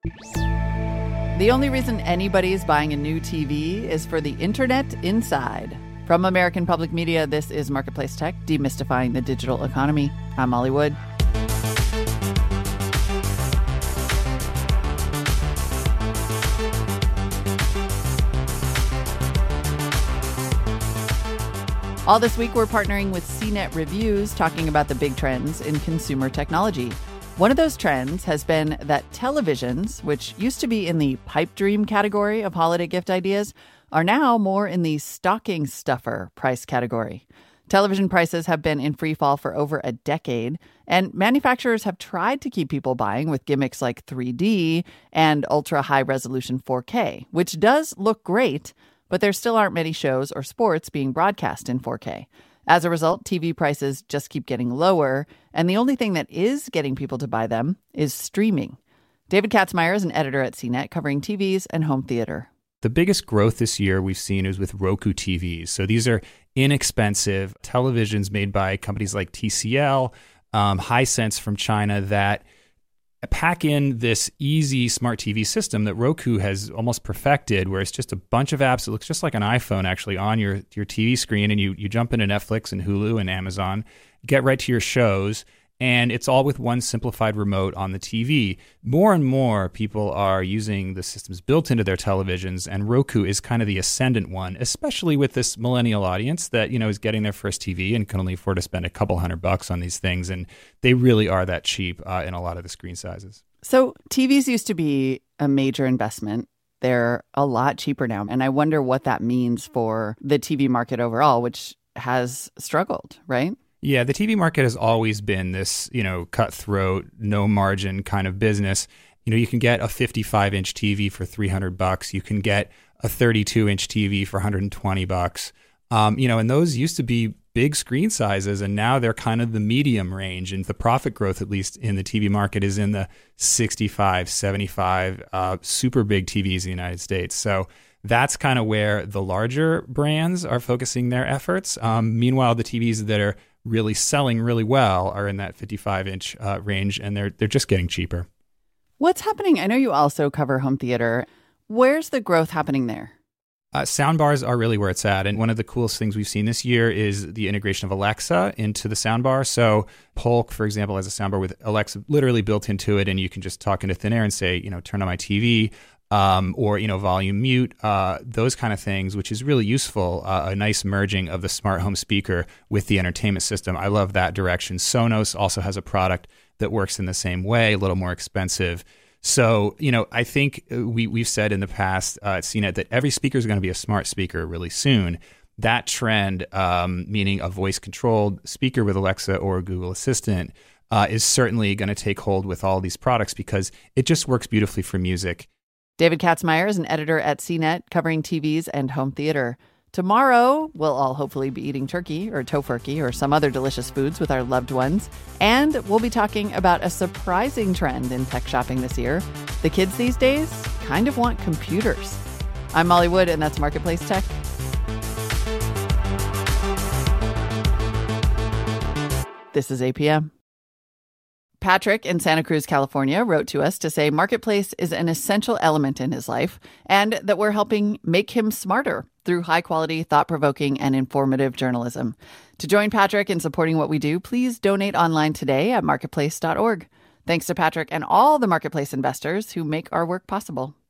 The only reason anybody's buying a new TV is for the internet inside. From American Public Media, this is Marketplace Tech, demystifying the digital economy. I'm Molly Wood. All this week, we're partnering with CNET Reviews, talking about the big trends in consumer technology. One of those trends has been that televisions, which used to be in the pipe dream category of holiday gift ideas, are now more in the stocking stuffer price category. Television prices have been in free fall for over a decade, and manufacturers have tried to keep people buying with gimmicks like 3D and ultra-high resolution 4K, which does look great, but there still aren't many shows or sports being broadcast in 4K. As a result, TV prices just keep getting lower, and the only thing that is getting people to buy them is streaming. David Katzmaier is an editor at CNET covering TVs and home theater. The biggest growth this year we've seen is with Roku TVs. So these are inexpensive televisions made by companies like TCL, Hisense from China that pack in this easy smart TV system that Roku has almost perfected, where it's just a bunch of apps. It looks just like an iPhone actually on your TV screen, and you jump into Netflix and Hulu and Amazon, get right to your shows, and it's all with one simplified remote on the TV. More and more people are using the systems built into their televisions, and Roku is kind of the ascendant one, especially with this millennial audience that, is getting their first TV and can only afford to spend a couple $100 on these things, and they really are that cheap in a lot of the screen sizes. So TVs used to be a major investment. They're a lot cheaper now, and I wonder what that means for the TV market overall, which has struggled, right? Yeah, the TV market has always been this, cutthroat, no margin kind of business. You can get a 55-inch TV for $300. You can get a 32-inch TV for $120. And those used to be big screen sizes, and now they're kind of the medium range. And the profit growth, at least in the TV market, is in the 65, 75 super big TVs in the United States. So that's kind of where the larger brands are focusing their efforts. Meanwhile, the TVs that are really selling really well are in that 55-inch range, and they're just getting cheaper. What's happening? I know you also cover home theater. Where's the growth happening there? Soundbars are really where it's at. And one of the coolest things we've seen this year is the integration of Alexa into the soundbar. So Polk, for example, has a soundbar with Alexa literally built into it, and you can just talk into thin air and say, turn on my TV. Or volume mute, those kind of things, which is really useful. A nice merging of the smart home speaker with the entertainment system. I love that direction. Sonos also has a product that works in the same way, a little more expensive. So, I think we've said in the past at CNET that every speaker is going to be a smart speaker really soon. That trend, meaning a voice-controlled speaker with Alexa or Google Assistant, is certainly going to take hold with all these products because it just works beautifully for music. David Katzmaier is an editor at CNET covering TVs and home theater. Tomorrow, we'll all hopefully be eating turkey or tofurkey or some other delicious foods with our loved ones. And we'll be talking about a surprising trend in tech shopping this year. The kids these days kind of want computers. I'm Molly Wood, and that's Marketplace Tech. This is APM. Patrick in Santa Cruz, California, wrote to us to say Marketplace is an essential element in his life and that we're helping make him smarter through high-quality, thought-provoking, and informative journalism. To join Patrick in supporting what we do, please donate online today at marketplace.org. Thanks to Patrick and all the Marketplace investors who make our work possible.